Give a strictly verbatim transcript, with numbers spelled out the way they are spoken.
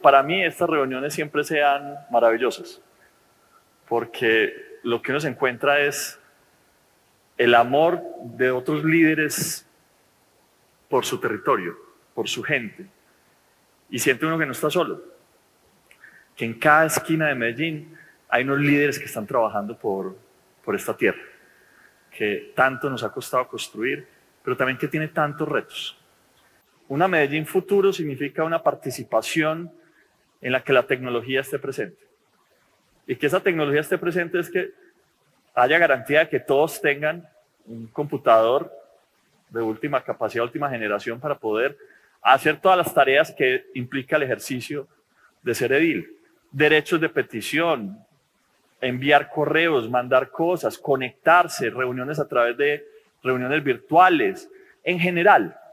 para mí estas reuniones siempre sean maravillosas, porque lo que uno se encuentra es el amor de otros líderes por su territorio, por su gente, y siente uno que no está solo, que en cada esquina de Medellín hay unos líderes que están trabajando por, por esta tierra, que tanto nos ha costado construir, pero también que tiene tantos retos. Una Medellín futuro significa una participación en la que la tecnología esté presente. Y que esa tecnología esté presente es que haya garantía de que todos tengan un computador de última capacidad, última generación, para poder hacer todas las tareas que implica el ejercicio de ser edil. Derechos de petición, enviar correos, mandar cosas, conectarse, reuniones a través de reuniones virtuales, en general.